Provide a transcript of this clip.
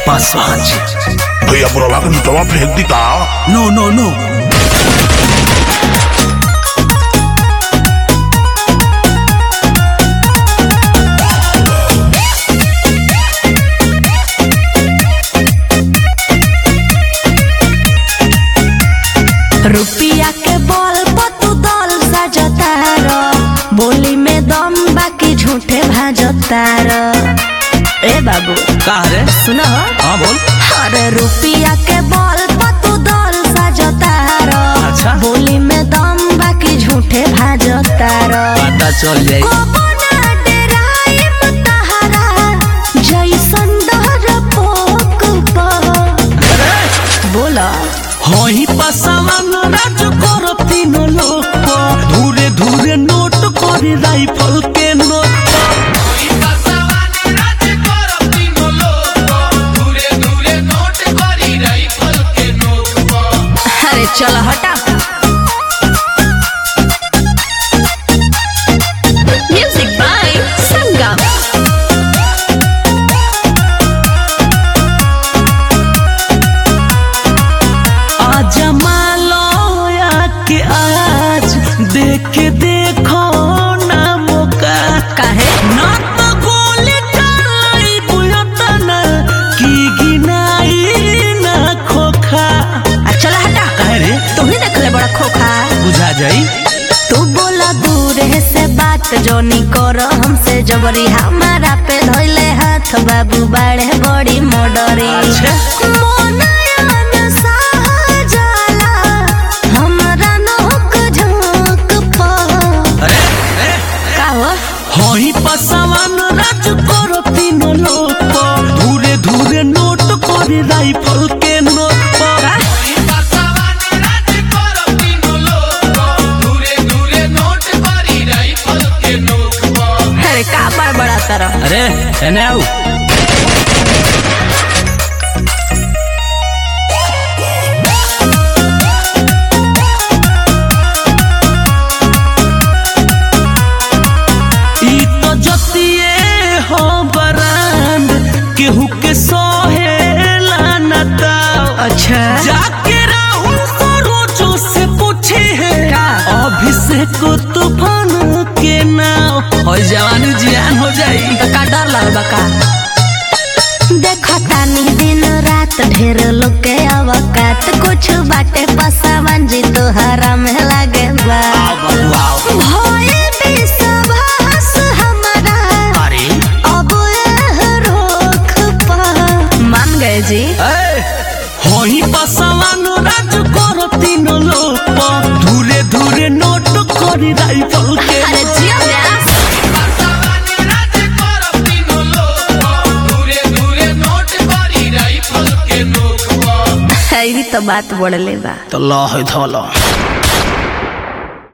पासवान जी। भैया बुरा के नीचवा फेंक दी का? नो नो नो। रुपिया के बल पर तू दल सजतार, बोली में दम बाकी झूठे भाजतार। ए बाबू का रे? सुनो। हाँ बोल। अरे रुपिया के बल पर तू दल सजतार, अच्छा। बोली में दम बाकी झूठे भाजतार। पता चल जाए। बोला होई पासवान राज करो तीनों लोग पर, धूरे धूरे नोट करी राइफल के नोट पर। होई पासवान राज करो तीनों लोग पर, धूरे धूरे नोट करी राइफल के नोक पर। अरे चलो हटा। Music by Sangam. के आज देख के देखो ना मौका काहे ना तो गोली चलाई बुयतना की गिनाई ना खोखा। चला हटा। काहे रे? तुम ही देख ले बड़ा खोखा। बुझा जाई। तू बोला दूर से बात जोनी करो हमसे जबरी, हमारा पे धोइले हाथ बाबू बड़े बड़ी मोडरी। होई पासवान राज करो तीनों लोग पर, धूरे धूरे नोट करी राइफल के नोक पर। होई पासवान राज करो तीनों लोग पर, धूरे धूरे नोट करी राइफल के नोक पर। अरे का बड़ा तरह। अरे एने आओ। केहू के सोहेला न दाव। अच्छा जाके राहुल सरोजो से पूछे है अभिषेक तूफान के नाव, और जवानी जियान हो जाई। का डर लगबा का? देखो तानी दिन रात ढेर लोग के अवकात, कुछ बाटे पासवान जी तोहरा में लागे बा। भोए भी सभास हमारा अब रोक पा। मान गए जी। होई पासवान राज करो तीनों लोग पर, धूरे धूरे नोट करी राइफल के। अरे जियो व्यास। पासवान राज करो तीनों लोग पर, धूरे धूरे नोट करी राइफल के नोक पर। यही तो बात बोल ले बा। तो ला है धोला।